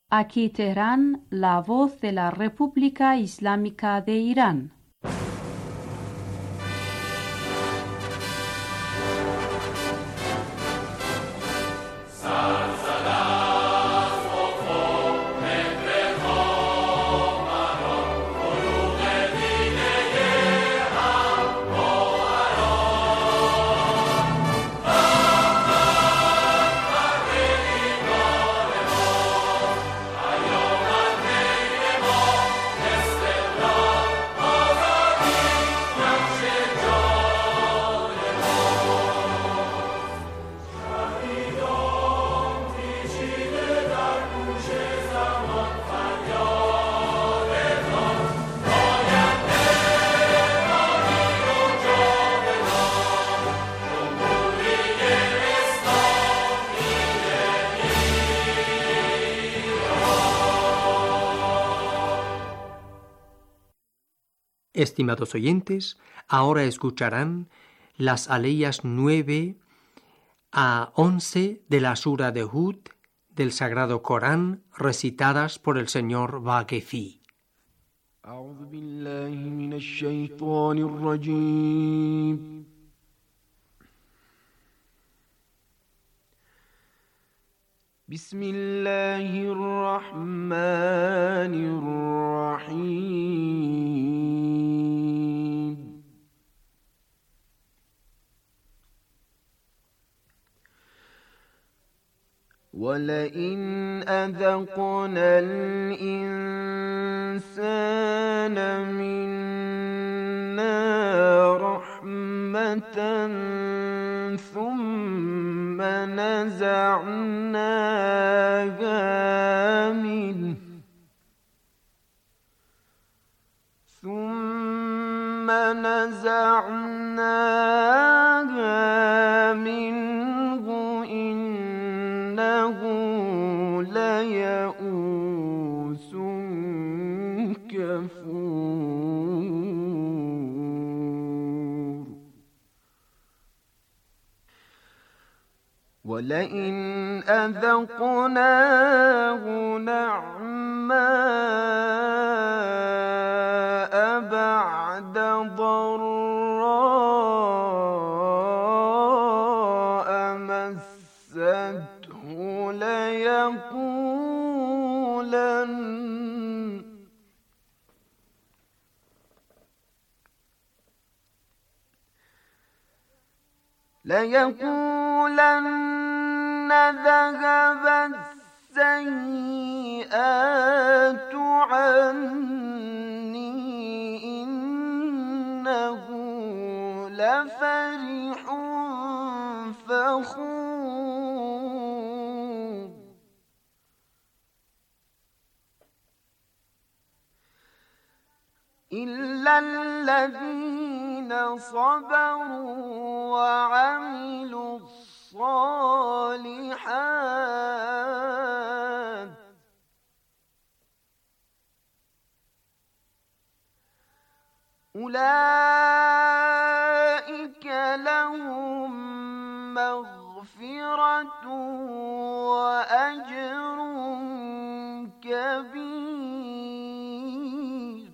Aquí Teherán, la voz de la República Islámica de Irán. Estimados oyentes, ahora escucharán las aleyas 9 a 11 de la Sura de Hud del Sagrado Corán, recitadas por el señor Vaquefi. أعوذ بالله من الشيطان الرجيم. بسم الله الرحمن الرحيم. ولئن أذقنا الإنسان منا رحمة ثم نزعناها منه إنه ليئوس كفور. ولئن أذقناه نعماء بعد ضراء مسته ليقولن ذهب السيئات عني إنه لفرح فخور. إلا الذين صبروا وعملوا الصالحات أولئك لهم مغفرة وأجر كبير.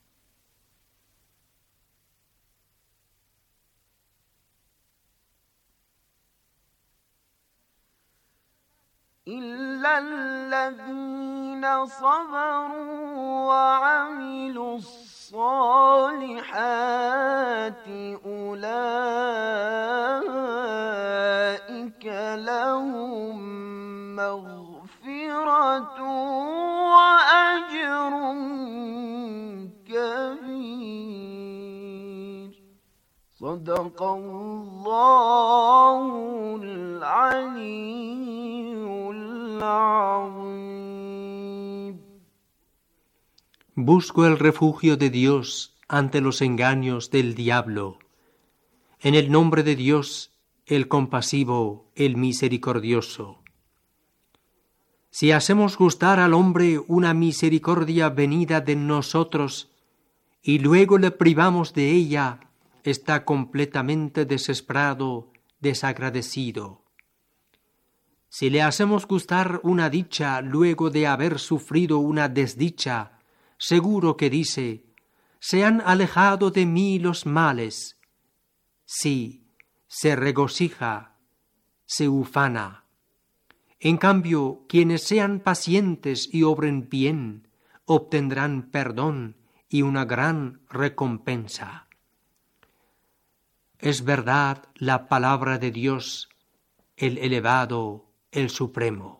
إلا الذين صبروا وعملوا الصالحات أولئك لهم مغفرة وأجر كبير. صدق الله العلي العظيم. Busco el refugio de Dios ante los engaños del diablo. En el nombre de Dios, el compasivo, el misericordioso. Si hacemos gustar al hombre una misericordia venida de nosotros y luego le privamos de ella, está completamente desesperado, desagradecido. Si le hacemos gustar una dicha luego de haber sufrido una desdicha, seguro que dice: se han alejado de mí los males. Sí, se regocija, se ufana. En cambio, quienes sean pacientes y obren bien, obtendrán perdón y una gran recompensa. Es verdad la palabra de Dios, el elevado, el supremo.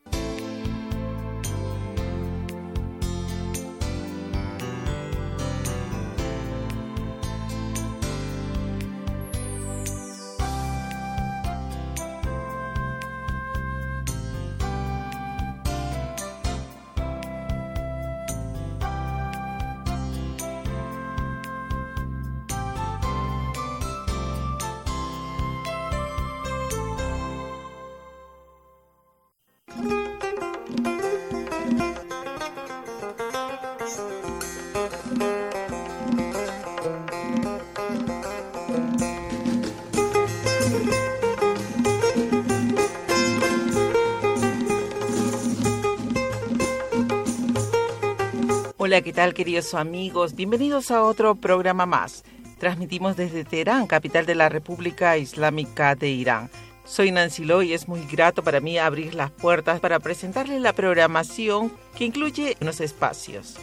Hola, ¿qué tal, queridos amigos? Bienvenidos a otro programa más. Transmitimos desde Teherán, capital de la República Islámica de Irán. Soy Nancy Lo y es muy grato para mí abrir las puertas para presentarles la programación que incluye unos espacios.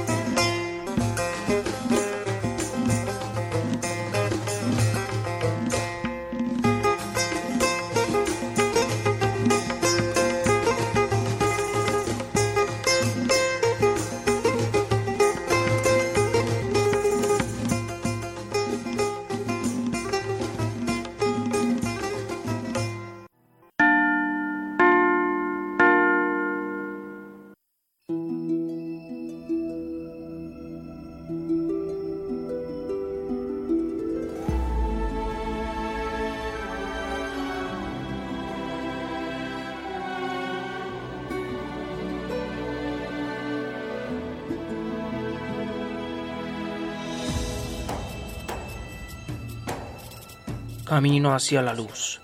Camino hacia la luz.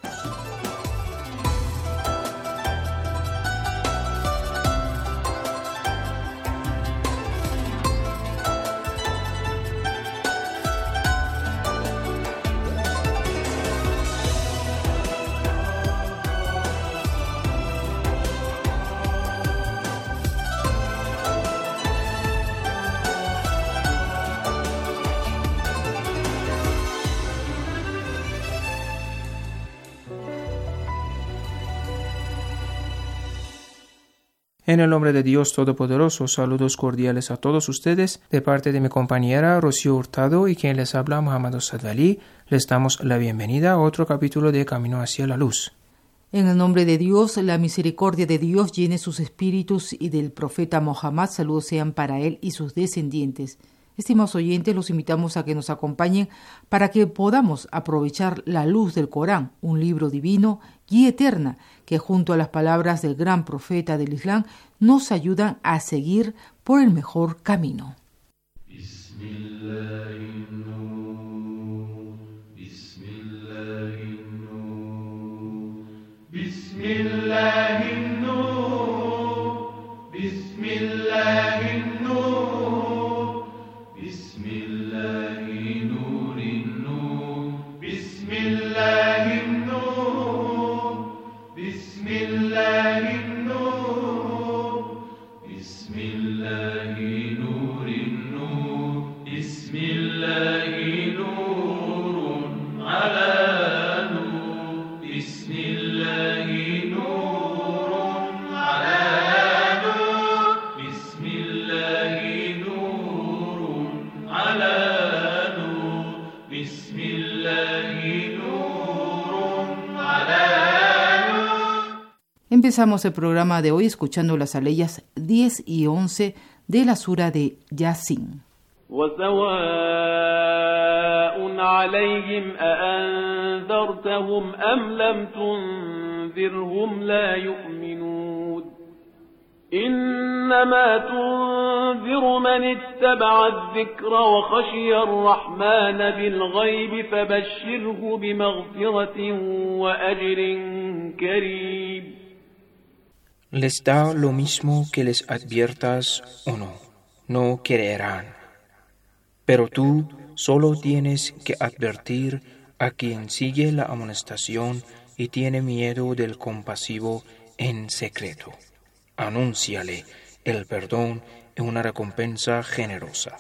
En el nombre de Dios Todopoderoso, saludos cordiales a todos ustedes, de parte de mi compañera Rocío Hurtado y quien les habla, Muhammad Sadali. Les damos la bienvenida a otro capítulo de Camino hacia la Luz. En el nombre de Dios, la misericordia de Dios llene sus espíritus y del profeta Mohammed, saludos sean para él y sus descendientes. Estimados oyentes, los invitamos a que nos acompañen para que podamos aprovechar la luz del Corán, un libro divino, guía eterna, que junto a las palabras del gran profeta del Islam nos ayudan a seguir por el mejor camino. Empezamos el programa de hoy escuchando las aleyas 10 y 11 de la sura de Yasin. وَسَوَاءٌ عَلَيْهِمْ أَأَنذَرْتَهُمْ أَمْ لَمْ تُنذِرْهُمْ لَا يُؤْمِنُونَ إِنَّمَا تُنذِرُ مَنِ اتَّبَعَ الذِّكْرَ وَخَشِيَ الرَّحْمَنَ بِالْغَيْبِ فَبَشِّرْهُ بِمَغْفِرَةٍ وَأَجْرٍ كَرِيمٍ Les da lo mismo que les adviertas o no, no creerán. Pero tú solo tienes que advertir a quien sigue la amonestación y tiene miedo del compasivo en secreto. Anúnciale el perdón y una recompensa generosa.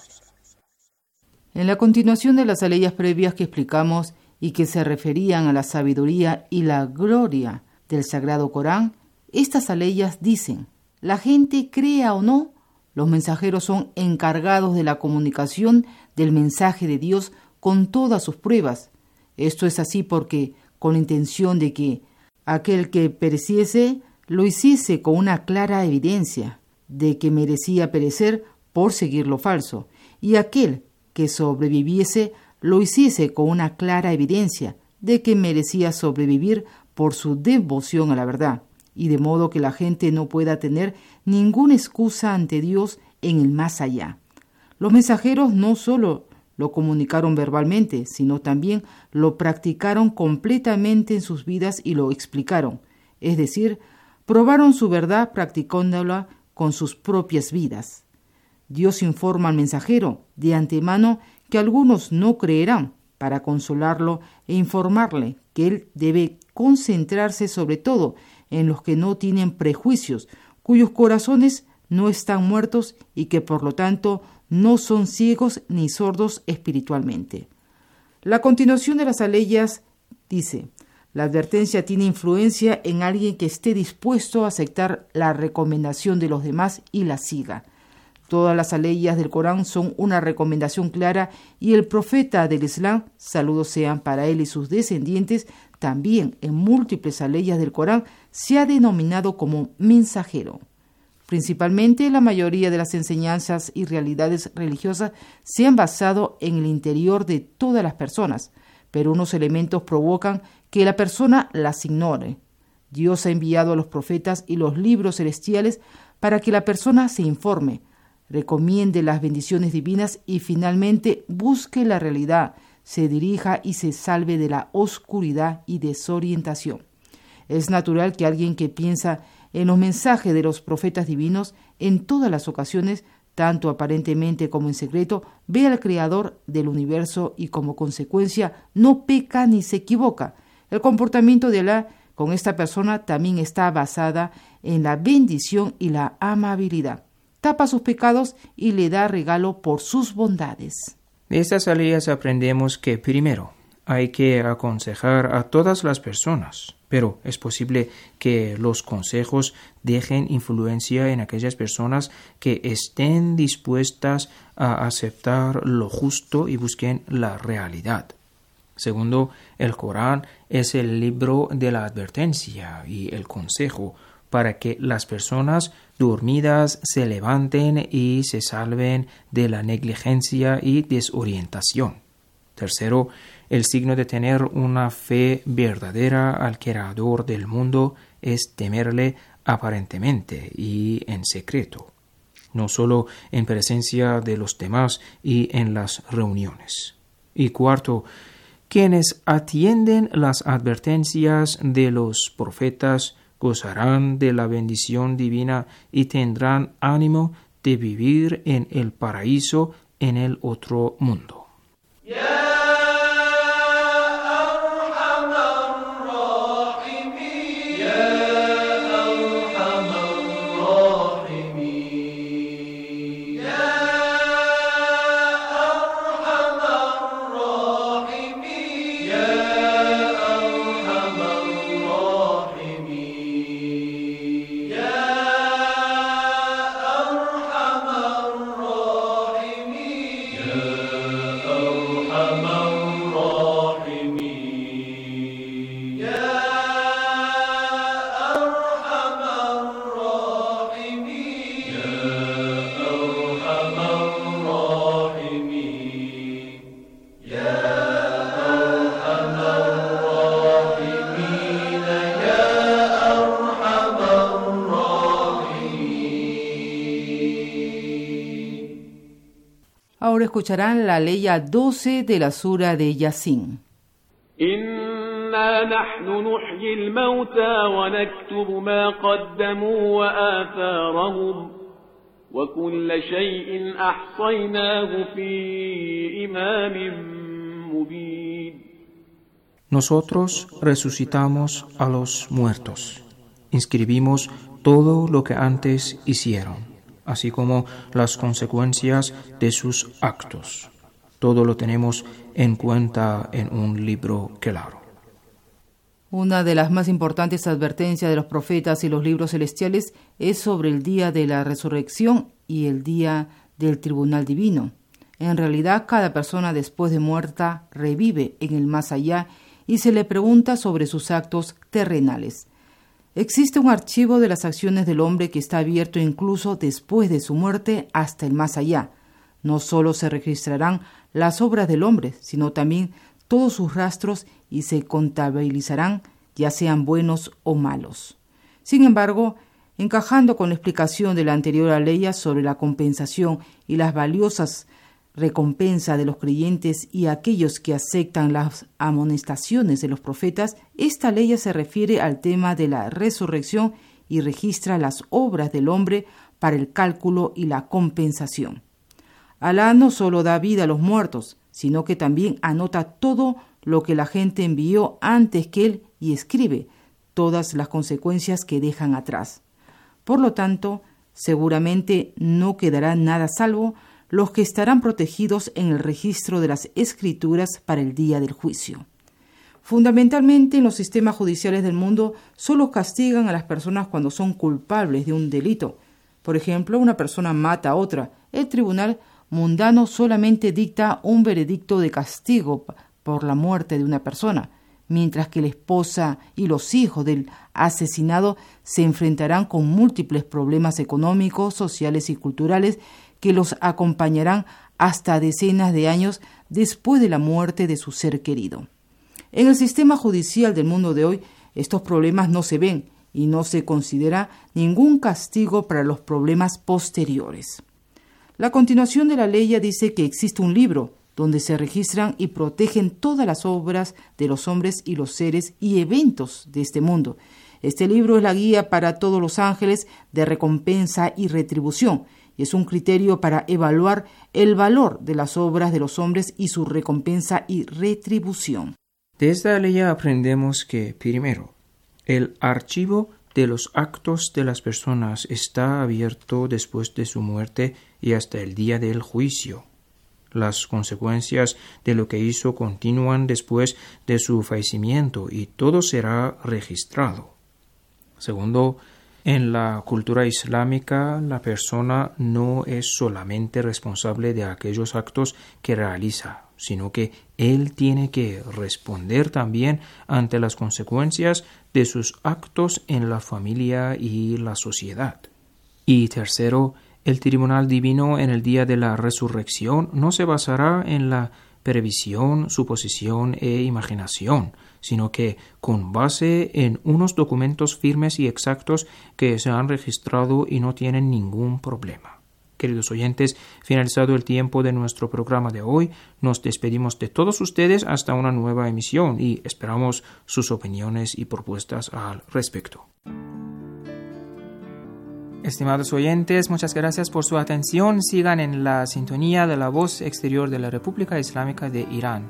En la continuación de las aleyas previas que explicamos y que se referían a la sabiduría y la gloria del Sagrado Corán, estas aleyas dicen: la gente crea o no, los mensajeros son encargados de la comunicación del mensaje de Dios con todas sus pruebas. Esto es así porque, con la intención de que aquel que pereciese lo hiciese con una clara evidencia de que merecía perecer por seguir lo falso, y aquel que sobreviviese lo hiciese con una clara evidencia de que merecía sobrevivir por su devoción a la verdad, y de modo que la gente no pueda tener ninguna excusa ante Dios en el más allá. Los mensajeros no solo lo comunicaron verbalmente, sino también lo practicaron completamente en sus vidas y lo explicaron, es decir, probaron su verdad practicándola con sus propias vidas. Dios informa al mensajero de antemano que algunos no creerán, para consolarlo e informarle que él debe concentrarse sobre todo en los que no tienen prejuicios, cuyos corazones no están muertos y que por lo tanto no son ciegos ni sordos espiritualmente. La continuación de las aleyas dice: la advertencia tiene influencia en alguien que esté dispuesto a aceptar la recomendación de los demás y la siga. Todas las aleyas del Corán son una recomendación clara y el profeta del Islam, saludos sean para él y sus descendientes, también en múltiples aleyas del Corán se ha denominado como mensajero. Principalmente la mayoría de las enseñanzas y realidades religiosas se han basado en el interior de todas las personas, pero unos elementos provocan que la persona las ignore. Dios ha enviado a los profetas y los libros celestiales para que la persona se informe, recomiende las bendiciones divinas y finalmente busque la realidad, se dirija y se salve de la oscuridad y desorientación. Es natural que alguien que piensa en los mensajes de los profetas divinos en todas las ocasiones, tanto aparentemente como en secreto, ve al Creador del universo y como consecuencia no peca ni se equivoca. El comportamiento de Alá con esta persona también está basada en la bendición y la amabilidad. Tapa sus pecados y le da regalo por sus bondades. De estas aleyas aprendemos que primero hay que aconsejar a todas las personas, pero es posible que los consejos dejen influencia en aquellas personas que estén dispuestas a aceptar lo justo y busquen la realidad. Segundo, el Corán es el libro de la advertencia y el consejo para que las personas dormidas se levanten y se salven de la negligencia y desorientación. Tercero, el signo de tener una fe verdadera al Creador del mundo es temerle aparentemente y en secreto, no solo en presencia de los demás y en las reuniones. Y cuarto, quienes atienden las advertencias de los profetas gozarán de la bendición divina y tendrán ánimo de vivir en el paraíso en el otro mundo. Ahora escucharán la aleya 12 de la sura de Yasin. إن إنا نحن نحيي الموتى ونكتب ما قدموا وآثارهم وكل شيء أحصيناه في إمام مبين. Nosotros resucitamos a los muertos. Inscribimos todo lo que antes hicieron, así como las consecuencias de sus actos. Todo lo tenemos en cuenta en un libro claro. Una de las más importantes advertencias de los profetas y los libros celestiales es sobre el día de la resurrección y el día del tribunal divino. En realidad, cada persona después de muerta revive en el más allá y se le pregunta sobre sus actos terrenales. Existe un archivo de las acciones del hombre que está abierto incluso después de su muerte hasta el más allá. No solo se registrarán las obras del hombre, sino también todos sus rastros y se contabilizarán, ya sean buenos o malos. Sin embargo, encajando con la explicación de la anterior aleya sobre la compensación y las valiosas recompensas de los creyentes y aquellos que aceptan las amonestaciones de los profetas, esta aleya se refiere al tema de la resurrección y registra las obras del hombre para el cálculo y la compensación. Alá no solo da vida a los muertos, sino que también anota todo lo que la gente envió antes que él y escribe todas las consecuencias que dejan atrás. Por lo tanto, seguramente no quedará nada salvo los que estarán protegidos en el registro de las escrituras para el día del juicio. Fundamentalmente, en los sistemas judiciales del mundo solo castigan a las personas cuando son culpables de un delito. Por ejemplo, una persona mata a otra. El tribunal mundano solamente dicta un veredicto de castigo por la muerte de una persona, mientras que la esposa y los hijos del asesinado se enfrentarán con múltiples problemas económicos, sociales y culturales que los acompañarán hasta decenas de años después de la muerte de su ser querido. En el sistema judicial del mundo de hoy, estos problemas no se ven y no se considera ningún castigo para los problemas posteriores. La continuación de la ley dice que existe un libro donde se registran y protegen todas las obras de los hombres y los seres y eventos de este mundo. Este libro es la guía para todos los ángeles de recompensa y retribución, y es un criterio para evaluar el valor de las obras de los hombres y su recompensa y retribución. De esta ley aprendemos que, primero, el archivo de los actos de las personas está abierto después de su muerte y hasta el día del juicio. Las consecuencias de lo que hizo continúan después de su fallecimiento y todo será registrado. Segundo, en la cultura islámica, la persona no es solamente responsable de aquellos actos que realiza, sino que él tiene que responder también ante las consecuencias de sus actos en la familia y la sociedad. Y tercero, el tribunal divino en el día de la resurrección no se basará en la previsión, suposición e imaginación, sino que con base en unos documentos firmes y exactos que se han registrado y no tienen ningún problema. Queridos oyentes, finalizado el tiempo de nuestro programa de hoy, nos despedimos de todos ustedes hasta una nueva emisión y esperamos sus opiniones y propuestas al respecto. Estimados oyentes, muchas gracias por su atención. Sigan en la sintonía de la voz exterior de la República Islámica de Irán.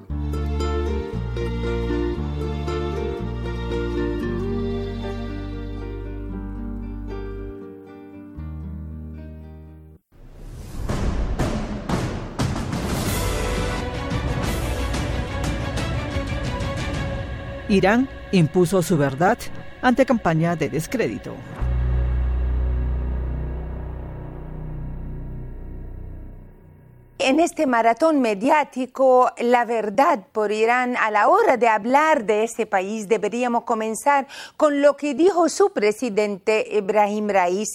Irán impuso su verdad ante campaña de descrédito. En este maratón mediático, la verdad por Irán, a la hora de hablar de este país, deberíamos comenzar con lo que dijo su presidente Ebrahim Raisi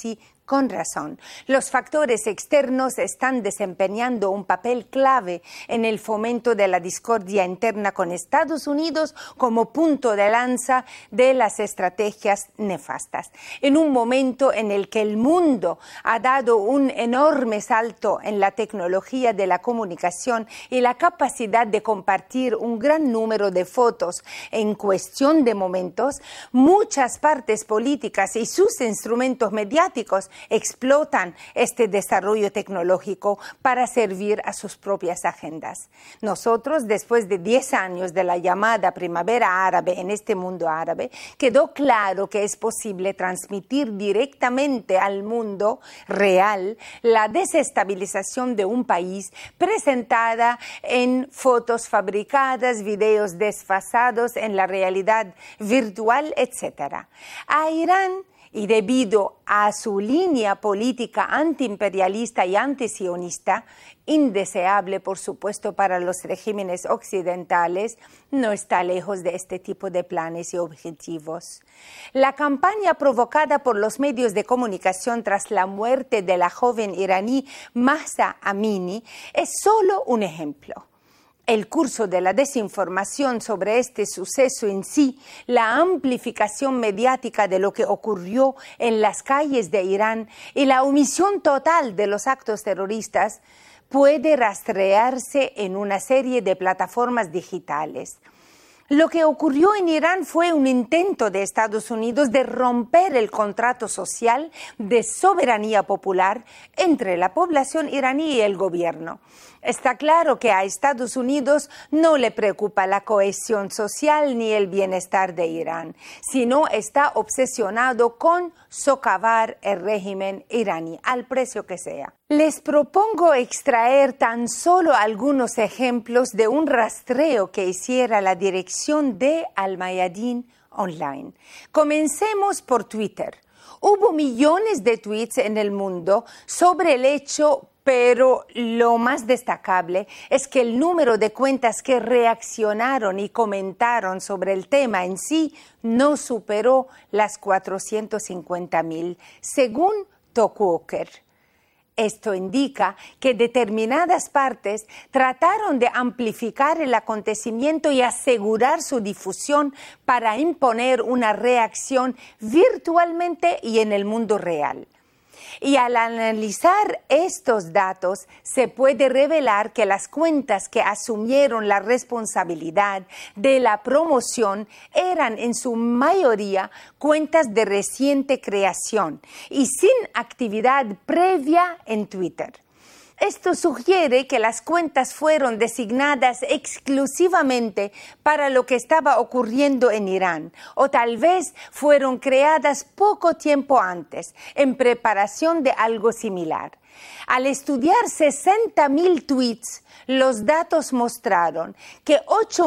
Con razón, los factores externos están desempeñando un papel clave en el fomento de la discordia interna con Estados Unidos como punto de lanza de las estrategias nefastas. En un momento en el que el mundo ha dado un enorme salto en la tecnología de la comunicación y la capacidad de compartir un gran número de fotos en cuestión de momentos, muchas partes políticas y sus instrumentos mediáticos explotan este desarrollo tecnológico para servir a sus propias agendas. Nosotros, después de 10 años de la llamada primavera árabe en este mundo árabe, quedó claro que es posible transmitir directamente al mundo real la desestabilización de un país presentada en fotos fabricadas, videos desfasados en la realidad virtual, etc. A Irán, y debido a su línea política antiimperialista y antisionista, indeseable por supuesto para los regímenes occidentales, no está lejos de este tipo de planes y objetivos. La campaña provocada por los medios de comunicación tras la muerte de la joven iraní Mahsa Amini es solo un ejemplo. El curso de la desinformación sobre este suceso en sí, la amplificación mediática de lo que ocurrió en las calles de Irán y la omisión total de los actos terroristas puede rastrearse en una serie de plataformas digitales. Lo que ocurrió en Irán fue un intento de Estados Unidos de romper el contrato social de soberanía popular entre la población iraní y el gobierno. Está claro que a Estados Unidos no le preocupa la cohesión social ni el bienestar de Irán, sino está obsesionado con socavar el régimen iraní, al precio que sea. Les propongo extraer tan solo algunos ejemplos de un rastreo que hiciera la dirección de Al-Mayadin Online. Comencemos por Twitter. Hubo millones de tweets en el mundo sobre el hecho, pero lo más destacable es que el número de cuentas que reaccionaron y comentaron sobre el tema en sí no superó las 450,000, según Talkwalker. Esto indica que determinadas partes trataron de amplificar el acontecimiento y asegurar su difusión para imponer una reacción virtualmente y en el mundo real. Y al analizar estos datos, se puede revelar que las cuentas que asumieron la responsabilidad de la promoción eran en su mayoría cuentas de reciente creación y sin actividad previa en Twitter. Esto sugiere que las cuentas fueron designadas exclusivamente para lo que estaba ocurriendo en Irán, o tal vez fueron creadas poco tiempo antes, en preparación de algo similar. Al estudiar 60,000 tweets, los datos mostraron que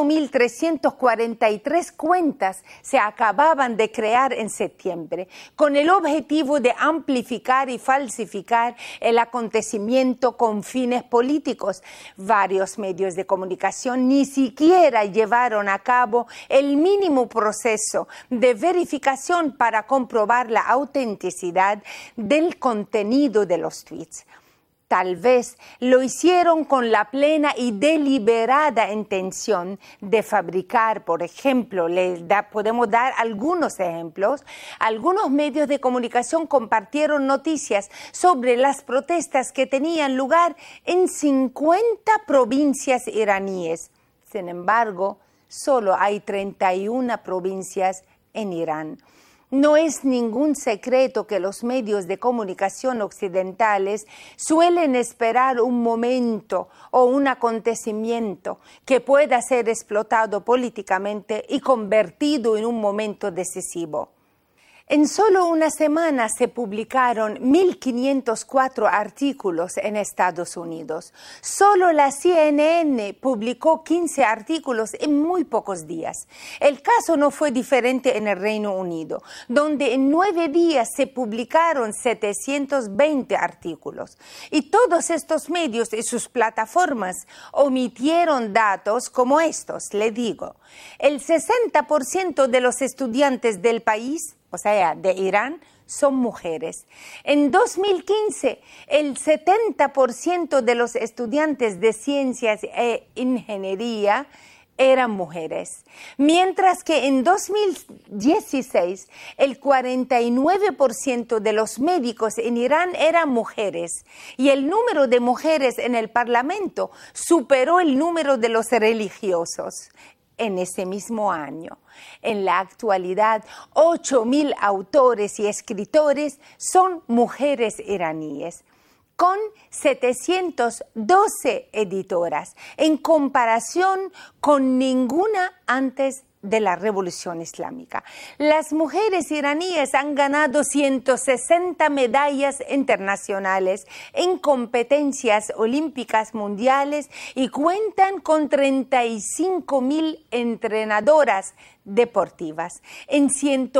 8,343 cuentas se acababan de crear en septiembre, con el objetivo de amplificar y falsificar el acontecimiento con fines políticos. Varios medios de comunicación ni siquiera llevaron a cabo el mínimo proceso de verificación para comprobar la autenticidad del contenido de los tweets. Tal vez lo hicieron con la plena y deliberada intención de fabricar, por ejemplo, podemos dar algunos ejemplos. Algunos medios de comunicación compartieron noticias sobre las protestas que tenían lugar en 50 provincias iraníes. Sin embargo, solo hay 31 provincias en Irán. No es ningún secreto que los medios de comunicación occidentales suelen esperar un momento o un acontecimiento que pueda ser explotado políticamente y convertido en un momento decisivo. En solo una semana se publicaron 1,504 artículos en Estados Unidos. Solo la CNN publicó 15 artículos en muy pocos días. El caso no fue diferente en el Reino Unido, donde en 9 días se publicaron 720 artículos. Y todos estos medios y sus plataformas omitieron datos como estos, le digo. El 60% de los estudiantes del país o sea, de Irán, son mujeres. En 2015, el 70% de los estudiantes de ciencias e ingeniería eran mujeres, mientras que en 2016 el 49% de los médicos en Irán eran mujeres y el número de mujeres en el Parlamento superó el número de los religiosos en ese mismo año. En la actualidad, 8.000 autores y escritores son mujeres iraníes, con 712 editoras, en comparación con ninguna antes de la Revolución Islámica. Las mujeres iraníes han ganado 160 medallas internacionales en competencias olímpicas mundiales y cuentan con 35.000 entrenadoras deportivas en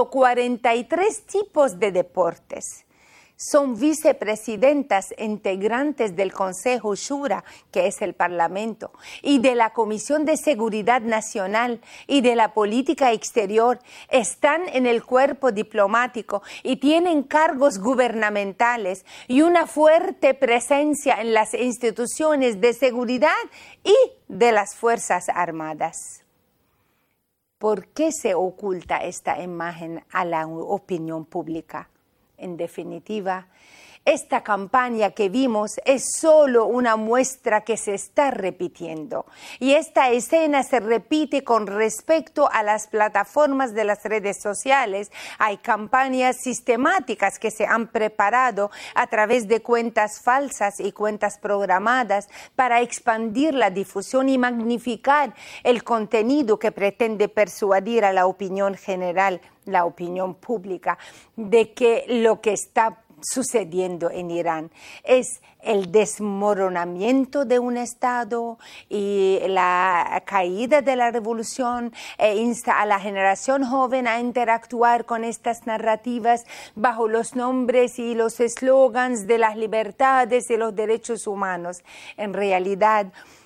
143 tipos de deportes. Son vicepresidentas integrantes del Consejo Shura, que es el Parlamento, y de la Comisión de Seguridad Nacional y de la Política Exterior. Están en el cuerpo diplomático y tienen cargos gubernamentales y una fuerte presencia en las instituciones de seguridad y de las Fuerzas Armadas. ¿Por qué se oculta esta imagen a la opinión pública? En definitiva, esta campaña que vimos es solo una muestra que se está repitiendo. Y esta escena se repite con respecto a las plataformas de las redes sociales. Hay campañas sistemáticas que se han preparado a través de cuentas falsas y cuentas programadas para expandir la difusión y magnificar el contenido que pretende persuadir a la opinión general, la opinión pública, de que lo que está sucediendo en Irán es el desmoronamiento de un Estado y la caída de la revolución, e insta a la generación joven a interactuar con estas narrativas bajo los nombres y los eslogans de las libertades y los derechos humanos. En realidad,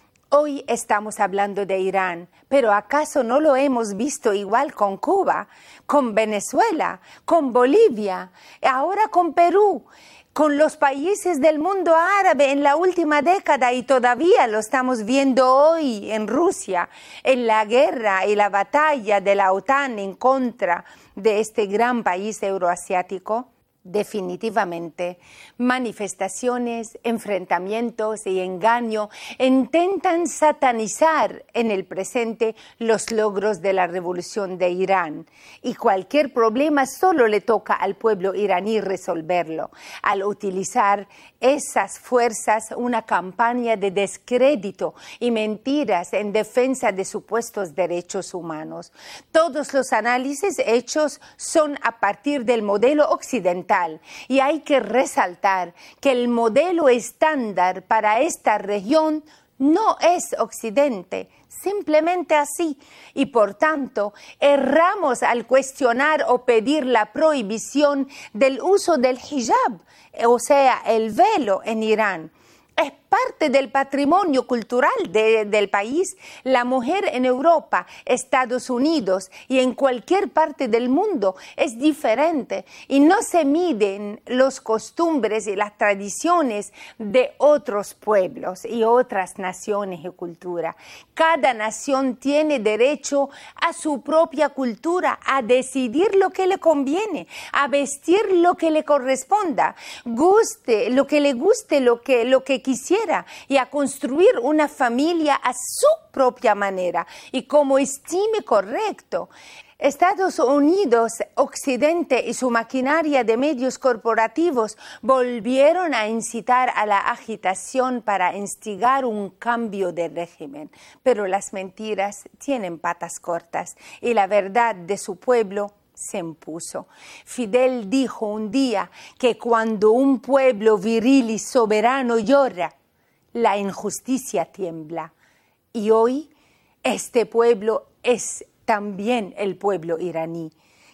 hoy estamos hablando de Irán, pero ¿acaso no lo hemos visto igual con Cuba, con Venezuela, con Bolivia, ahora con Perú, con los países del mundo árabe en la última década y todavía lo estamos viendo hoy en Rusia, en la guerra y la batalla de la OTAN en contra de este gran país euroasiático? Definitivamente, manifestaciones, enfrentamientos y engaño intentan satanizar en el presente los logros de la revolución de Irán y cualquier problema solo le toca al pueblo iraní resolverlo al utilizar esas fuerzas una campaña de descrédito y mentiras en defensa de supuestos derechos humanos. Todos los análisis hechos son a partir del modelo occidental y hay que resaltar que el modelo estándar para esta región no es Occidente, simplemente así, y por tanto erramos al cuestionar o pedir la prohibición del uso del hijab, o sea, el velo en Irán. Es parte del patrimonio cultural del país. La mujer en Europa, Estados Unidos y en cualquier parte del mundo es diferente y no se miden los costumbres y las tradiciones de otros pueblos y otras naciones y cultura. Cada nación tiene derecho a su propia cultura, a decidir lo que le conviene, a vestir lo que le corresponda, guste, lo que le guste, lo que quisiera, y a construir una familia a su propia manera y como estime correcto. Estados Unidos, Occidente y su maquinaria de medios corporativos volvieron a incitar a la agitación para instigar un cambio de régimen. Pero las mentiras tienen patas cortas y la verdad de su pueblo se impuso. Fidel dijo un día que cuando un pueblo viril y soberano llora, la injusticia tiembla. Y hoy este pueblo es también el pueblo iraní.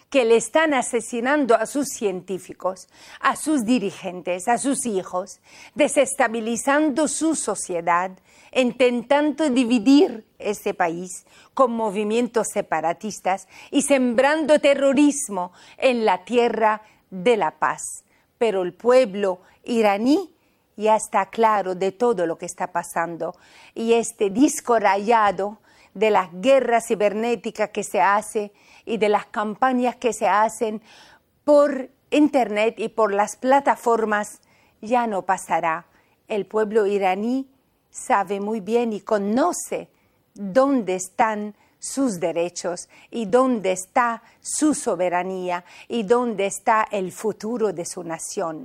que le están asesinando a sus científicos, a sus dirigentes, a sus hijos, desestabilizando su sociedad, intentando dividir ese país con movimientos separatistas y sembrando terrorismo en la tierra de la paz. Pero el pueblo iraní ya está claro de todo lo que está pasando, y este disco rayado de las guerras cibernéticas que se hace y de las campañas que se hacen por internet y por las plataformas ya no pasará. El pueblo iraní sabe muy bien y conoce dónde están sus derechos y dónde está su soberanía y dónde está el futuro de su nación.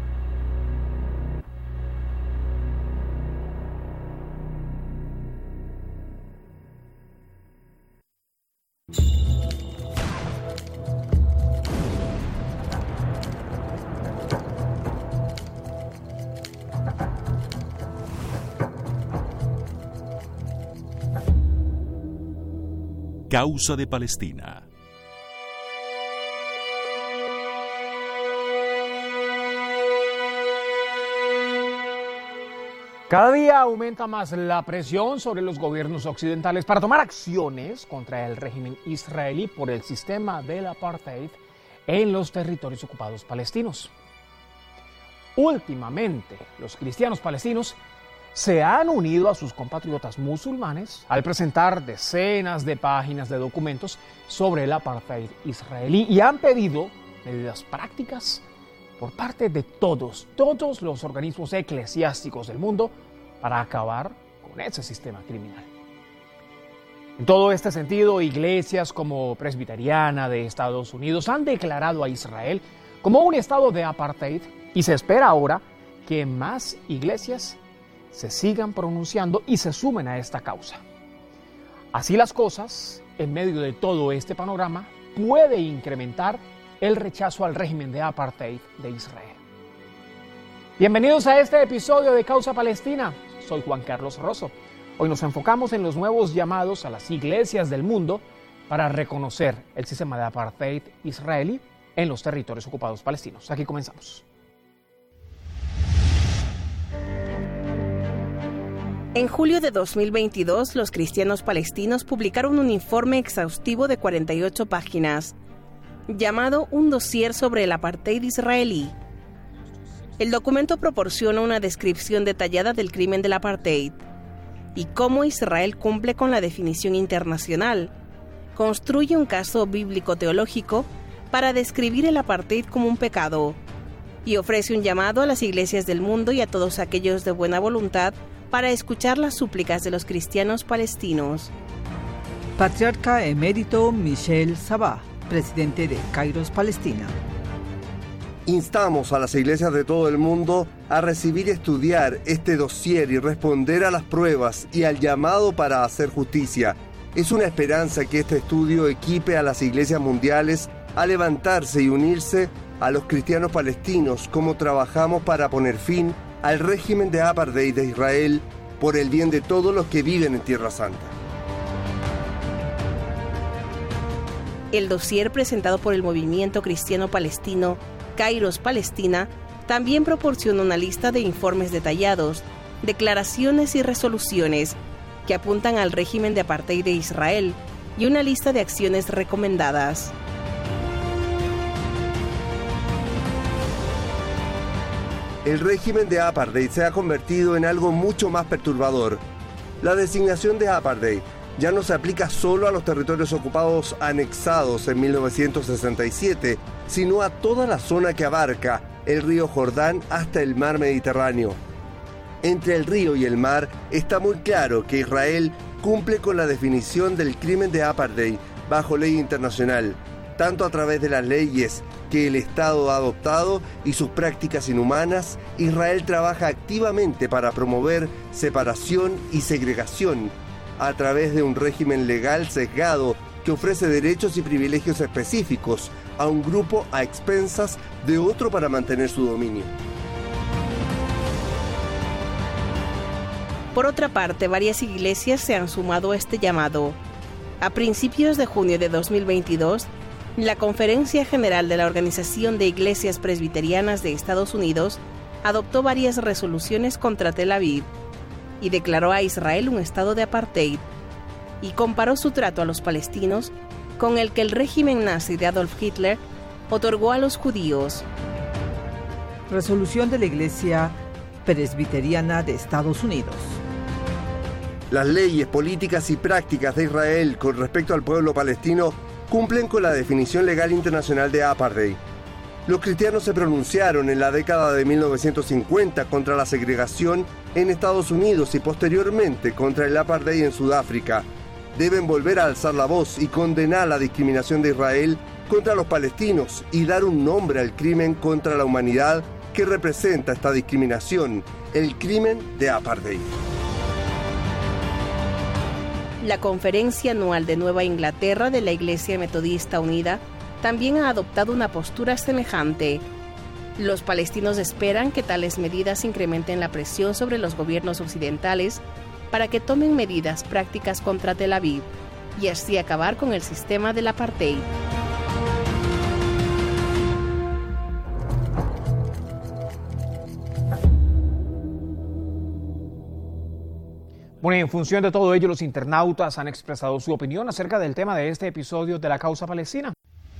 Causa de Palestina. Cada día aumenta más la presión sobre los gobiernos occidentales para tomar acciones contra el régimen israelí por el sistema del apartheid en los territorios ocupados palestinos. Últimamente, los cristianos palestinos se han unido a sus compatriotas musulmanes al presentar decenas de páginas de documentos sobre el apartheid israelí y han pedido medidas prácticas por parte de todos los organismos eclesiásticos del mundo para acabar con ese sistema criminal. En todo este sentido, iglesias como Presbiteriana de Estados Unidos han declarado a Israel como un estado de apartheid y se espera ahora que más iglesias se sigan pronunciando y se sumen a esta causa. Así las cosas, en medio de todo este panorama, puede incrementar el rechazo al régimen de apartheid de Israel. Bienvenidos a este episodio de Causa Palestina. Soy Juan Carlos Rosso. Hoy nos enfocamos en los nuevos llamados a las iglesias del mundo para reconocer el sistema de apartheid israelí en los territorios ocupados palestinos. Aquí comenzamos. En julio de 2022, los cristianos palestinos publicaron un informe exhaustivo de 48 páginas, llamado Un dossier sobre el apartheid israelí. El documento proporciona una descripción detallada del crimen del apartheid y cómo Israel cumple con la definición internacional. Construye un caso bíblico-teológico para describir el apartheid como un pecado y ofrece un llamado a las iglesias del mundo y a todos aquellos de buena voluntad para escuchar las súplicas de los cristianos palestinos. Patriarca emérito Michel Sabah, presidente de Kairos Palestina. Instamos a las iglesias de todo el mundo a recibir y estudiar este dossier y responder a las pruebas y al llamado para hacer justicia. Es una esperanza que este estudio equipe a las iglesias mundiales a levantarse y unirse a los cristianos palestinos como trabajamos para poner fin al régimen de apartheid de Israel por el bien de todos los que viven en Tierra Santa. El dossier presentado por el movimiento cristiano palestino Kairos Palestina también proporciona una lista de informes detallados, declaraciones y resoluciones que apuntan al régimen de apartheid de Israel y una lista de acciones recomendadas. El régimen de apartheid se ha convertido en algo mucho más perturbador. La designación de apartheid ya no se aplica solo a los territorios ocupados anexados en 1967, sino a toda la zona que abarca el río Jordán hasta el mar Mediterráneo. Entre el río y el mar está muy claro que Israel cumple con la definición del crimen de apartheid bajo ley internacional, tanto a través de las leyes que el Estado ha adoptado y sus prácticas inhumanas. Israel trabaja activamente para promover separación y segregación a través de un régimen legal sesgado que ofrece derechos y privilegios específicos a un grupo a expensas de otro para mantener su dominio. Por otra parte, varias iglesias se han sumado a este llamado. A principios de junio de 2022, La Conferencia General de la Organización de Iglesias Presbiterianas de Estados Unidos adoptó varias resoluciones contra Tel Aviv y declaró a Israel un estado de apartheid y comparó su trato a los palestinos con el que el régimen nazi de Adolf Hitler otorgó a los judíos. Resolución de la Iglesia Presbiteriana de Estados Unidos. Las leyes, políticas y prácticas de Israel con respecto al pueblo palestino cumplen con la definición legal internacional de apartheid. Los cristianos se pronunciaron en la década de 1950 contra la segregación en Estados Unidos y posteriormente contra el apartheid en Sudáfrica. Deben volver a alzar la voz y condenar la discriminación de Israel contra los palestinos y dar un nombre al crimen contra la humanidad que representa esta discriminación, el crimen de apartheid. La Conferencia Anual de Nueva Inglaterra de la Iglesia Metodista Unida también ha adoptado una postura semejante. Los palestinos esperan que tales medidas incrementen la presión sobre los gobiernos occidentales para que tomen medidas prácticas contra Tel Aviv y así acabar con el sistema del apartheid. Bueno, en función de todo ello, los internautas han expresado su opinión acerca del tema de este episodio de la causa palestina.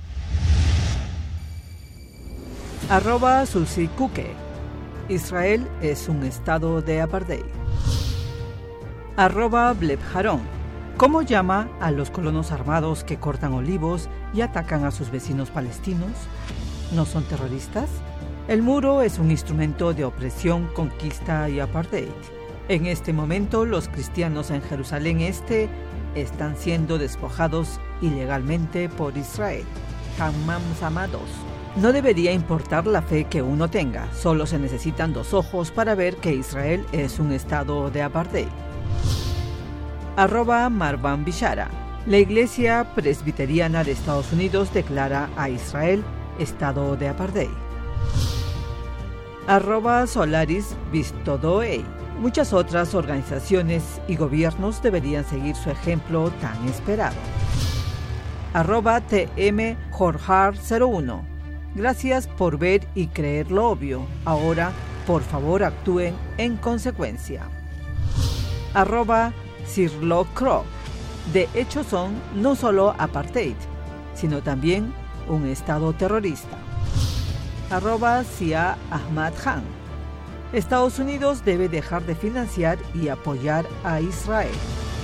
@Sulsikuke. Israel es un estado de apartheid. @Blebharon. ¿Cómo llama a los colonos armados que cortan olivos y atacan a sus vecinos palestinos? ¿No son terroristas? El muro es un instrumento de opresión, conquista y apartheid. En este momento, los cristianos en Jerusalén Este están siendo despojados ilegalmente por Israel. Hammam Zama 2. No debería importar la fe que uno tenga, solo se necesitan 2 ojos para ver que Israel es un estado de apartheid. @Marwan Bishara. La Iglesia Presbiteriana de Estados Unidos declara a Israel estado de apartheid. @Solaris Vistodoei. Muchas otras organizaciones y gobiernos deberían seguir su ejemplo tan esperado. @TM Jorjar 01. Gracias por ver y creer lo obvio. Ahora, por favor, actúen en consecuencia. @Sirlo Crow. De hecho, son no solo apartheid, sino también un estado terrorista. @Sia Ahmad Khan. Estados Unidos debe dejar de financiar y apoyar a Israel.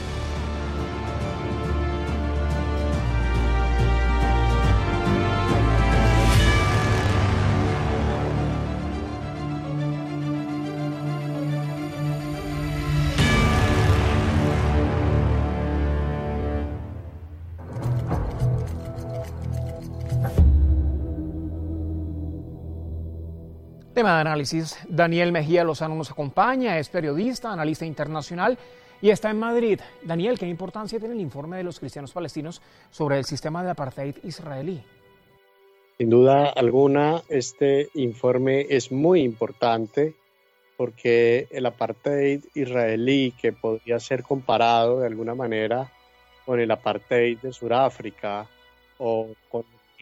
Tema de análisis. Daniel Mejía Lozano nos acompaña, es periodista, analista internacional y está en Madrid. Daniel, ¿qué importancia tiene el informe de los cristianos palestinos sobre el sistema de apartheid israelí? Sin duda alguna, este informe es muy importante porque el apartheid israelí, que podría ser comparado de alguna manera con el apartheid de Sudáfrica o con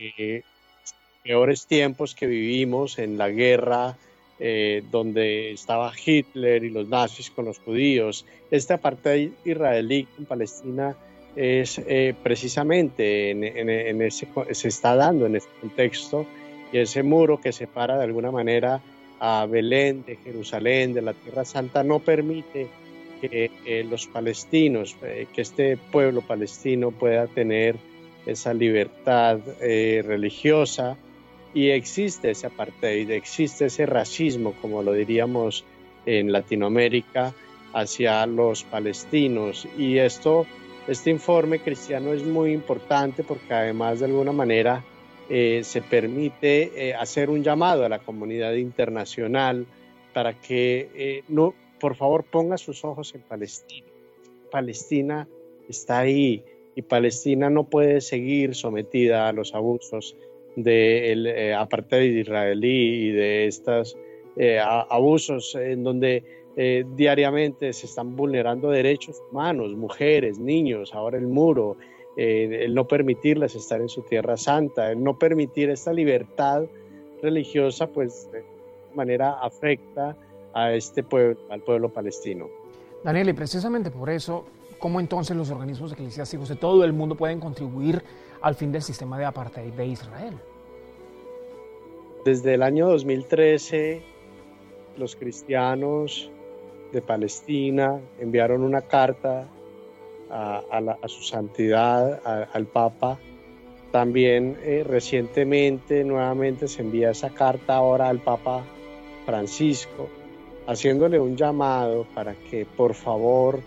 peores tiempos que vivimos en la guerra donde estaba Hitler y los nazis con los judíos. Este apartheid israelí en Palestina es precisamente se está dando en ese contexto, y ese muro que separa de alguna manera a Belén de Jerusalén, de la Tierra Santa, no permite que los palestinos, que este pueblo palestino pueda tener esa libertad religiosa. Y existe ese apartheid, existe ese racismo, como lo diríamos en Latinoamérica, hacia los palestinos. Y este informe cristiano es muy importante porque además de alguna manera se permite hacer un llamado a la comunidad internacional para que por favor ponga sus ojos en Palestina. Palestina está ahí y Palestina no puede seguir sometida a los abusos del apartheid israelí y de estos abusos en donde diariamente se están vulnerando derechos humanos, mujeres, niños, ahora el muro, el no permitirles estar en su tierra santa, el no permitir esta libertad religiosa, pues de manera afecta a este pueblo, al pueblo palestino. Daniel, y precisamente por eso, ¿cómo entonces los organismos eclesiásticos de todo el mundo pueden contribuir al fin del sistema de apartheid de Israel? Desde el año 2013, los cristianos de Palestina enviaron una carta a su santidad, al Papa. También recientemente, nuevamente se envía esa carta ahora al Papa Francisco, haciéndole un llamado para que por favor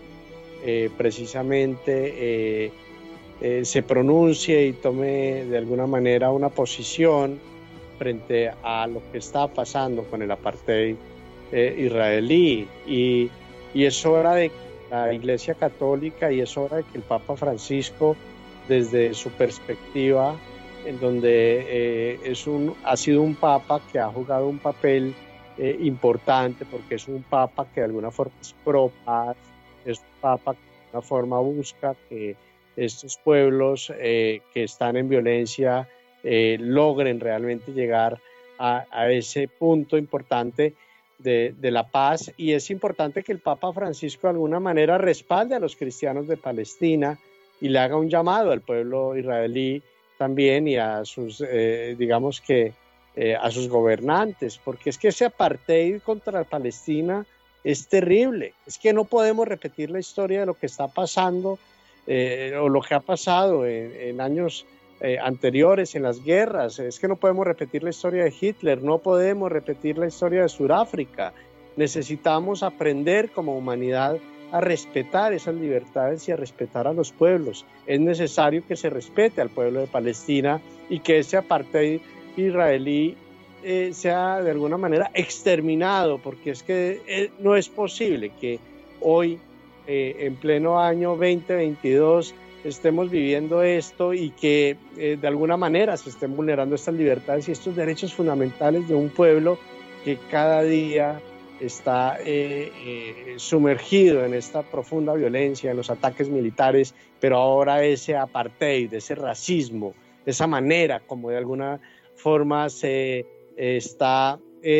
precisamente se pronuncie y tome de alguna manera una posición frente a lo que está pasando con el apartheid israelí. Y es hora de la Iglesia Católica y es hora de que el Papa Francisco, desde su perspectiva, en donde ha sido un Papa que ha jugado un papel importante, porque es un Papa que de alguna forma es pro paz, es un Papa que de alguna forma busca que estos pueblos que están en violencia logren realmente llegar a ese punto importante de la paz. Y es importante que el Papa Francisco de alguna manera respalde a los cristianos de Palestina y le haga un llamado al pueblo israelí también y a sus, a sus gobernantes, porque es que ese apartheid contra Palestina es terrible. Es que no podemos repetir la historia de lo que está pasando o lo que ha pasado en años anteriores, en las guerras. Es que no podemos repetir la historia de Hitler, no podemos repetir la historia de Sudáfrica. Necesitamos aprender como humanidad a respetar esas libertades y a respetar a los pueblos. Es necesario que se respete al pueblo de Palestina y que ese apartheid israelí sea de alguna manera exterminado, porque es que no es posible que hoy, en pleno año 2022, estemos viviendo esto y que de alguna manera se estén vulnerando estas libertades y estos derechos fundamentales de un pueblo que cada día está sumergido en esta profunda violencia, en los ataques militares, pero ahora ese apartheid, ese racismo, esa manera como de alguna forma se está,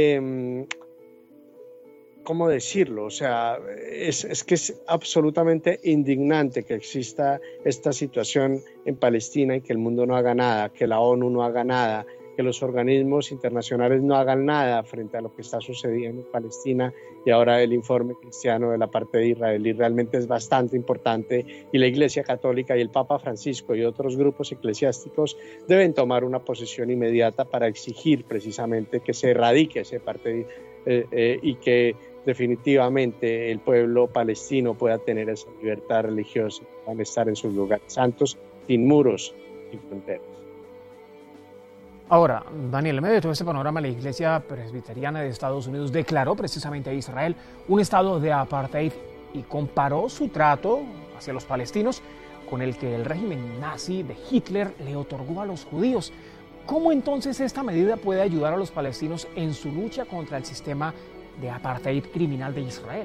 ¿cómo decirlo? O sea, es que es absolutamente indignante que exista esta situación en Palestina y que el mundo no haga nada, que la ONU no haga nada, que los organismos internacionales no hagan nada frente a lo que está sucediendo en Palestina. Y ahora el informe cristiano de la parte de israelí realmente es bastante importante, y la Iglesia Católica y el Papa Francisco y otros grupos eclesiásticos deben tomar una posición inmediata para exigir precisamente que se erradique ese apartheid y que definitivamente el pueblo palestino pueda tener esa libertad religiosa, puedan estar en sus lugares santos sin muros y fronteras. Ahora, Daniel, en medio de todo este panorama, la Iglesia Presbiteriana de Estados Unidos declaró precisamente a Israel un estado de apartheid y comparó su trato hacia los palestinos con el que el régimen nazi de Hitler le otorgó a los judíos. ¿Cómo entonces esta medida puede ayudar a los palestinos en su lucha contra el sistema de apartheid criminal de Israel?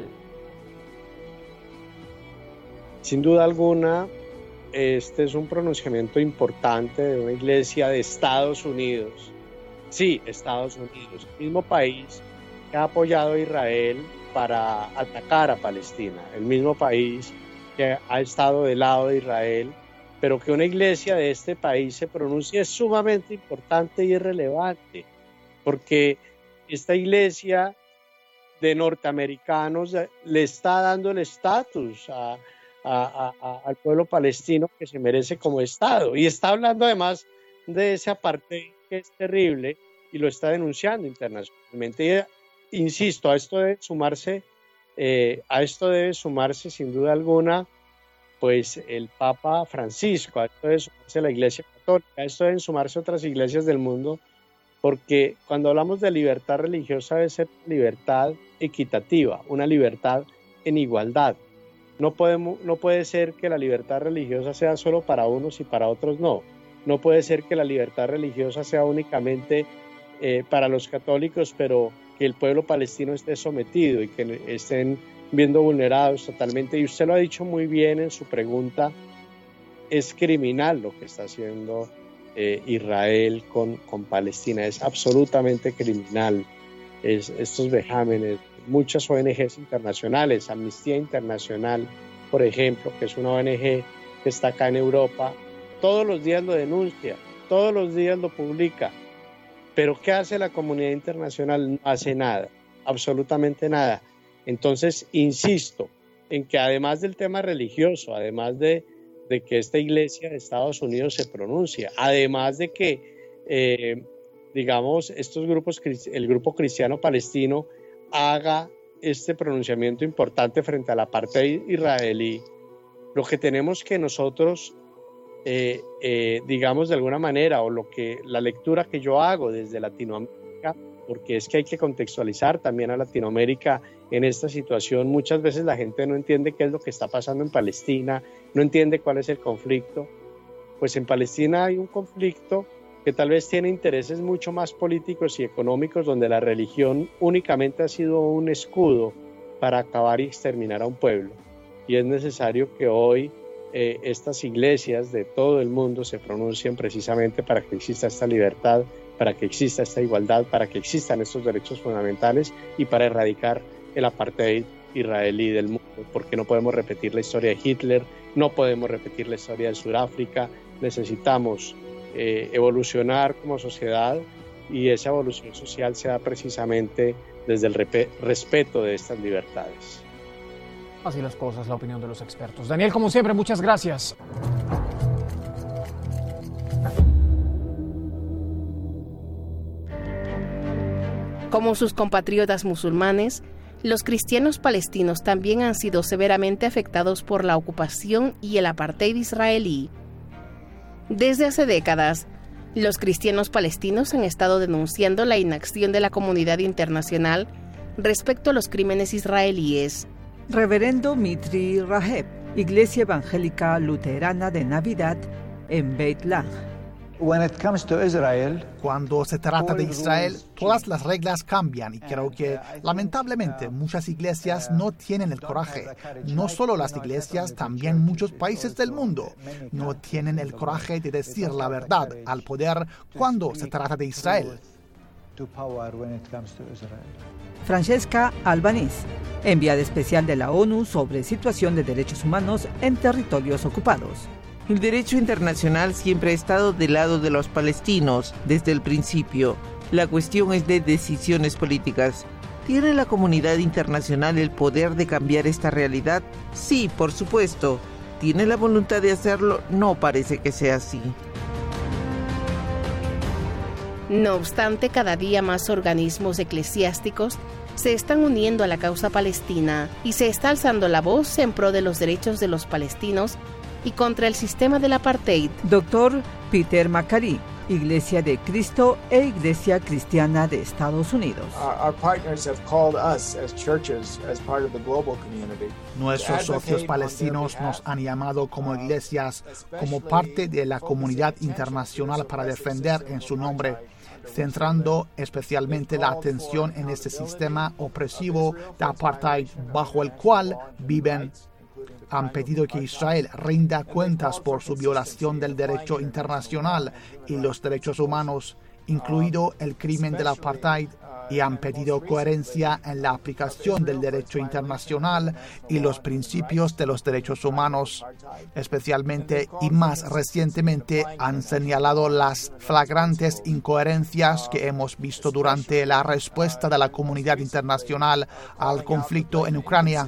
Sin duda alguna, este es un pronunciamiento importante de una iglesia de Estados Unidos. Sí, Estados Unidos, el mismo país que ha apoyado a Israel para atacar a Palestina, el mismo país que ha estado del lado de Israel, pero que una iglesia de este país se pronuncie es sumamente importante y es relevante, porque esta iglesia de norteamericanos le está dando el estatus al pueblo palestino que se merece como Estado, y está hablando además de ese apartheid que es terrible y lo está denunciando internacionalmente. Y, insisto, a esto debe sumarse sin duda alguna pues el Papa Francisco, a esto debe sumarse la Iglesia Católica, a esto deben sumarse otras iglesias del mundo, porque cuando hablamos de libertad religiosa debe ser libertad equitativa, una libertad en igualdad. No puede ser que la libertad religiosa sea solo para unos y para otros no. No puede ser que la libertad religiosa sea únicamente para los católicos, pero que el pueblo palestino esté sometido y que estén viendo vulnerados totalmente. Y usted lo ha dicho muy bien en su pregunta, es criminal lo que está haciendo Israel con Palestina, es absolutamente criminal. Estos vejámenes, muchas ONGs internacionales, Amnistía Internacional, por ejemplo, que es una ONG que está acá en Europa, todos los días lo denuncia, todos los días lo publica. Pero ¿qué hace la comunidad internacional? No hace nada, absolutamente nada. Entonces, insisto en que además del tema religioso, además de que esta iglesia de Estados Unidos se pronuncia, además de que, digamos, estos grupos, el grupo cristiano palestino haga este pronunciamiento importante frente al apartheid israelí, lo que tenemos que nosotros, digamos de alguna manera, o la lectura que yo hago desde Latinoamérica, porque es que hay que contextualizar también a Latinoamérica en esta situación. Muchas veces la gente no entiende qué es lo que está pasando en Palestina, no entiende cuál es el conflicto. Pues en Palestina hay un conflicto que tal vez tiene intereses mucho más políticos y económicos, donde la religión únicamente ha sido un escudo para acabar y exterminar a un pueblo. Y es necesario que hoy estas iglesias de todo el mundo se pronuncien precisamente para que exista esta libertad, para que exista esta igualdad, para que existan estos derechos fundamentales y para erradicar el apartheid israelí del mundo, porque no podemos repetir la historia de Hitler, no podemos repetir la historia de Sudáfrica. Necesitamos evolucionar como sociedad, y esa evolución social se da precisamente desde el respeto de estas libertades. Así las cosas, la opinión de los expertos. Daniel, como siempre, muchas gracias. Como sus compatriotas musulmanes, los cristianos palestinos también han sido severamente afectados por la ocupación y el apartheid israelí. Desde hace décadas, los cristianos palestinos han estado denunciando la inacción de la comunidad internacional respecto a los crímenes israelíes. Reverendo Mitri Raheb, Iglesia Evangélica Luterana de Navidad en Beit Lang. Cuando se trata de Israel, todas las reglas cambian y creo que, lamentablemente, muchas iglesias no tienen el coraje. No solo las iglesias, también muchos países del mundo no tienen el coraje de decir la verdad al poder cuando se trata de Israel. Francesca Albanese, enviada especial de la ONU sobre situación de derechos humanos en territorios ocupados. El derecho internacional siempre ha estado del lado de los palestinos desde el principio. La cuestión es de decisiones políticas. ¿Tiene la comunidad internacional el poder de cambiar esta realidad? Sí, por supuesto. ¿Tiene la voluntad de hacerlo? No parece que sea así. No obstante, cada día más organismos eclesiásticos se están uniendo a la causa palestina y se está alzando la voz en pro de los derechos de los palestinos y contra el sistema del apartheid. Dr. Peter Macari, Iglesia de Cristo e Iglesia Cristiana de Estados Unidos. Nuestros socios palestinos nos han llamado como iglesias, como parte de la comunidad internacional para defender en su nombre, centrando especialmente la atención en este sistema opresivo de apartheid bajo el cual viven. Han pedido que Israel rinda cuentas por su violación del derecho internacional y los derechos humanos, incluido el crimen del apartheid, y han pedido coherencia en la aplicación del derecho internacional y los principios de los derechos humanos. Especialmente y más recientemente han señalado las flagrantes incoherencias que hemos visto durante la respuesta de la comunidad internacional al conflicto en Ucrania.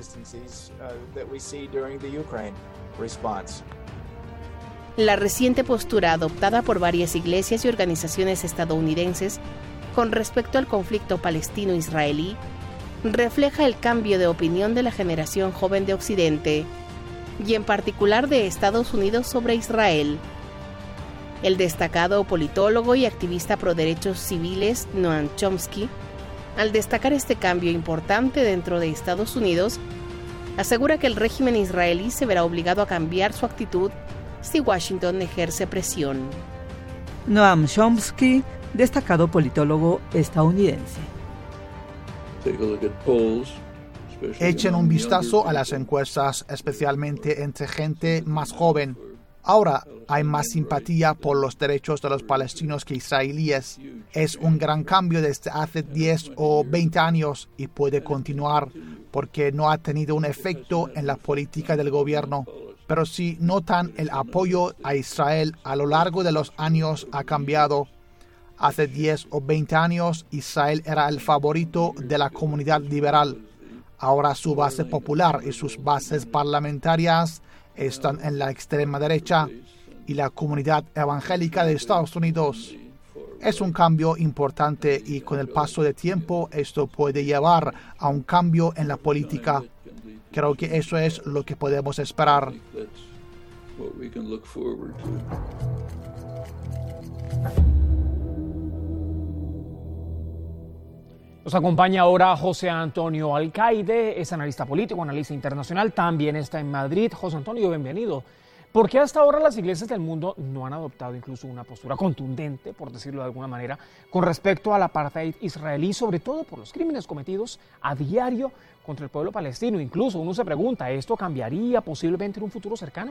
La reciente postura adoptada por varias iglesias y organizaciones estadounidenses con respecto al conflicto palestino-israelí refleja el cambio de opinión de la generación joven de Occidente y en particular de Estados Unidos sobre Israel. El destacado politólogo y activista pro derechos civiles Noam Chomsky, al destacar este cambio importante dentro de Estados Unidos, asegura que el régimen israelí se verá obligado a cambiar su actitud si Washington ejerce presión. Noam Chomsky, destacado politólogo estadounidense. Echen un vistazo a las encuestas, especialmente entre gente más joven. Ahora hay más simpatía por los derechos de los palestinos que israelíes. Es un gran cambio desde hace 10 o 20 años y puede continuar porque no ha tenido un efecto en la política del gobierno. Pero si notan, el apoyo a Israel a lo largo de los años ha cambiado. Hace 10 o 20 años Israel era el favorito de la comunidad liberal. Ahora su base popular y sus bases parlamentarias están en la extrema derecha y la comunidad evangélica de Estados Unidos. Es un cambio importante y con el paso del tiempo esto puede llevar a un cambio en la política. Creo que eso es lo que podemos esperar. Nos acompaña ahora José Antonio Alcaide, es analista político, analista internacional, también está en Madrid. José Antonio, bienvenido. ¿Por qué hasta ahora las iglesias del mundo no han adoptado incluso una postura contundente, por decirlo de alguna manera, con respecto al apartheid israelí, sobre todo por los crímenes cometidos a diario contra el pueblo palestino? Incluso uno se pregunta, ¿esto cambiaría posiblemente en un futuro cercano?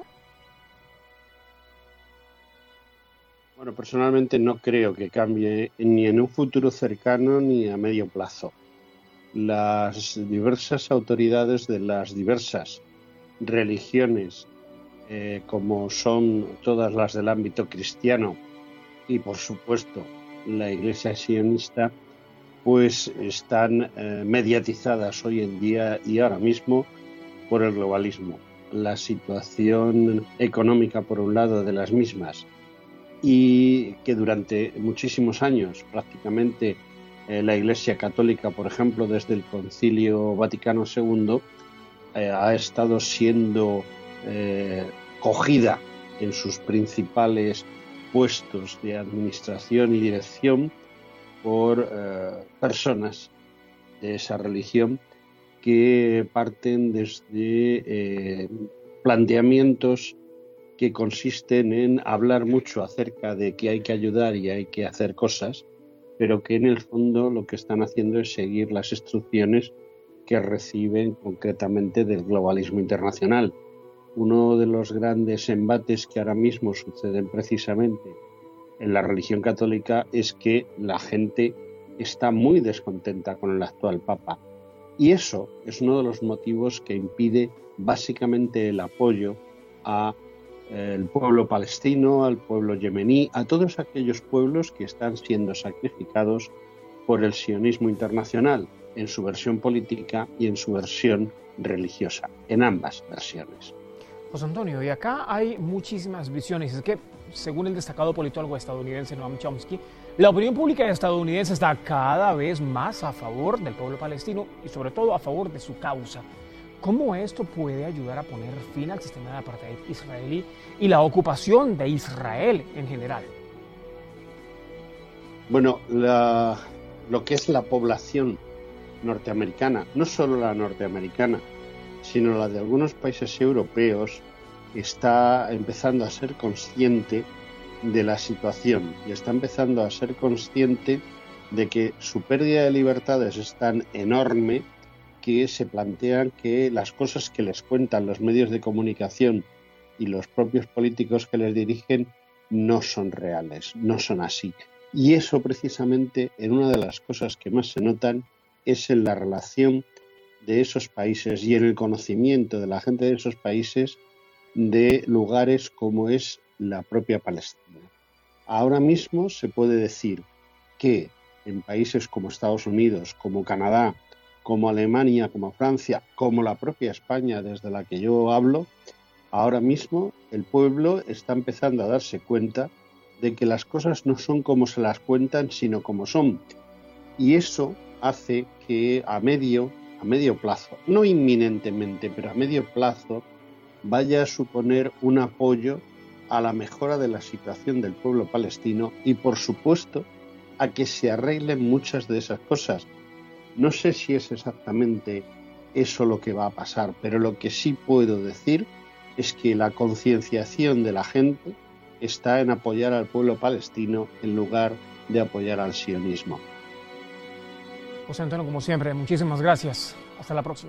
Bueno, personalmente no creo que cambie ni en un futuro cercano ni a medio plazo. Las diversas autoridades de las diversas religiones, como son todas las del ámbito cristiano y, por supuesto, la Iglesia sionista, pues están mediatizadas hoy en día y ahora mismo por el globalismo. La situación económica, por un lado, de las mismas, y que durante muchísimos años prácticamente la Iglesia Católica, por ejemplo, desde el Concilio Vaticano II, ha estado siendo cogida en sus principales puestos de administración y dirección por personas de esa religión que parten desde planteamientos que consisten en hablar mucho acerca de que hay que ayudar y hay que hacer cosas, pero que en el fondo lo que están haciendo es seguir las instrucciones que reciben concretamente del globalismo internacional. Uno de los grandes embates que ahora mismo suceden precisamente en la religión católica es que la gente está muy descontenta con el actual Papa. Y eso es uno de los motivos que impide básicamente el apoyo a el pueblo palestino, al pueblo yemení, a todos aquellos pueblos que están siendo sacrificados por el sionismo internacional en su versión política y en su versión religiosa, en ambas versiones. José Antonio, y acá hay muchísimas visiones. Es que, según el destacado politólogo estadounidense Noam Chomsky, la opinión pública estadounidense está cada vez más a favor del pueblo palestino y sobre todo a favor de su causa. ¿Cómo esto puede ayudar a poner fin al sistema de apartheid israelí y la ocupación de Israel en general? Bueno, lo que es la población norteamericana, no solo la norteamericana, sino la de algunos países europeos, está empezando a ser consciente de la situación y está empezando a ser consciente de que su pérdida de libertades es tan enorme que se plantean que las cosas que les cuentan los medios de comunicación y los propios políticos que les dirigen no son reales, no son así. Y eso precisamente, en una de las cosas que más se notan, es en la relación de esos países y en el conocimiento de la gente de esos países de lugares como es la propia Palestina. Ahora mismo se puede decir que en países como Estados Unidos, como Canadá, como Alemania, como Francia, como la propia España, desde la que yo hablo, ahora mismo el pueblo está empezando a darse cuenta de que las cosas no son como se las cuentan, sino como son. Y eso hace que a medio plazo, no inminentemente, pero a medio plazo, vaya a suponer un apoyo a la mejora de la situación del pueblo palestino y, por supuesto, a que se arreglen muchas de esas cosas. No sé si es exactamente eso lo que va a pasar, pero lo que sí puedo decir es que la concienciación de la gente está en apoyar al pueblo palestino en lugar de apoyar al sionismo. José Antonio, como siempre, muchísimas gracias. Hasta la próxima.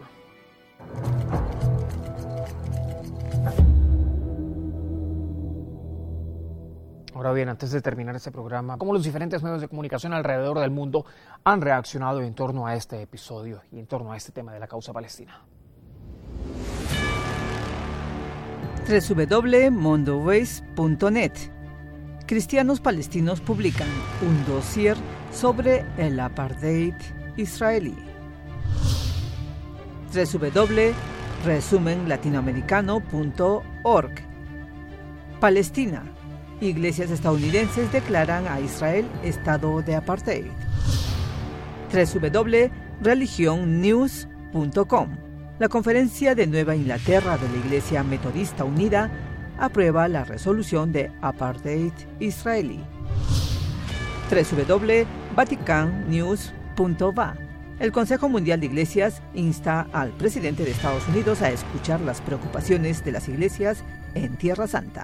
Ahora bien, antes de terminar este programa, ¿cómo los diferentes medios de comunicación alrededor del mundo han reaccionado en torno a este episodio y en torno a este tema de la causa palestina? www.mondoways.net. Cristianos palestinos publican un dossier sobre el apartheid israelí. www.resumenlatinoamericano.org. Palestina. Iglesias estadounidenses declaran a Israel estado de apartheid. www.religionnews.com. La Conferencia de Nueva Inglaterra de la Iglesia Metodista Unida aprueba la resolución de apartheid israelí. www.vaticannews.va. El Consejo Mundial de Iglesias insta al presidente de Estados Unidos a escuchar las preocupaciones de las iglesias en Tierra Santa.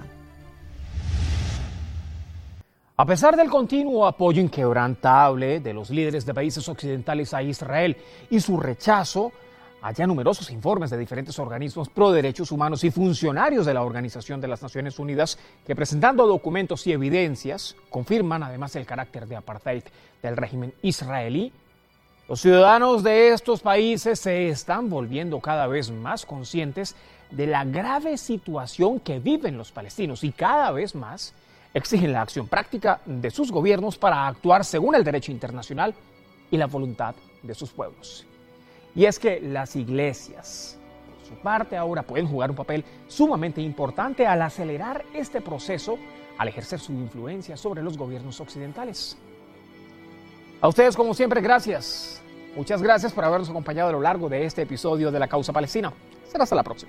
A pesar del continuo apoyo inquebrantable de los líderes de países occidentales a Israel y su rechazo, hay ya numerosos informes de diferentes organismos pro derechos humanos y funcionarios de la Organización de las Naciones Unidas que, presentando documentos y evidencias, confirman además el carácter de apartheid del régimen israelí. Los ciudadanos de estos países se están volviendo cada vez más conscientes de la grave situación que viven los palestinos y cada vez más exigen la acción práctica de sus gobiernos para actuar según el derecho internacional y la voluntad de sus pueblos. Y es que las iglesias, por su parte, ahora pueden jugar un papel sumamente importante al acelerar este proceso, al ejercer su influencia sobre los gobiernos occidentales. A ustedes, como siempre, gracias. Muchas gracias por habernos acompañado a lo largo de este episodio de La Causa Palestina. Será hasta la próxima.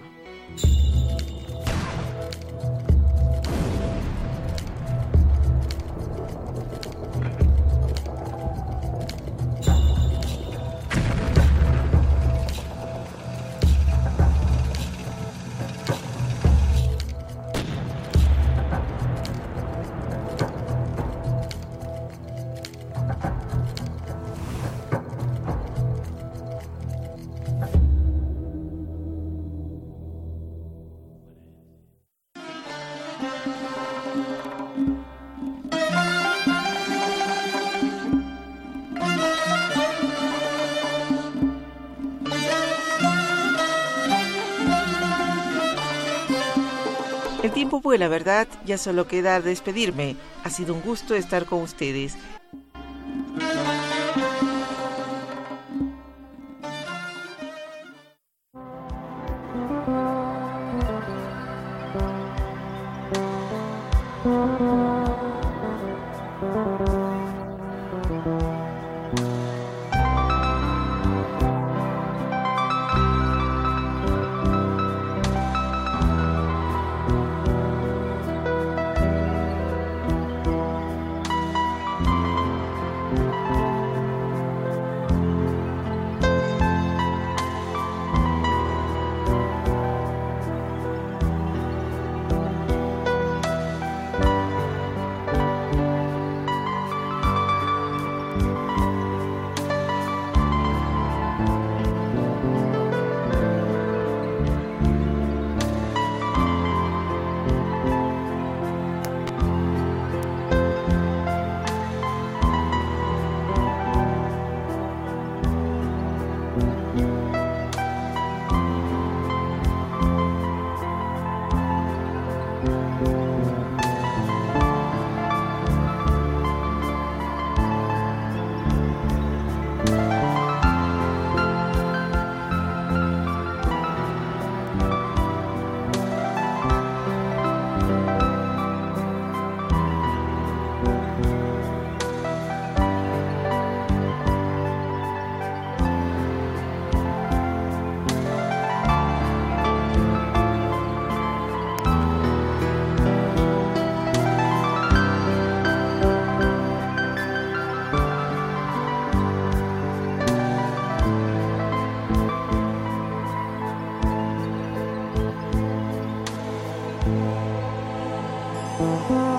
El tiempo vuela, ¿verdad? Ya solo queda despedirme. Ha sido un gusto estar con ustedes. Thank you.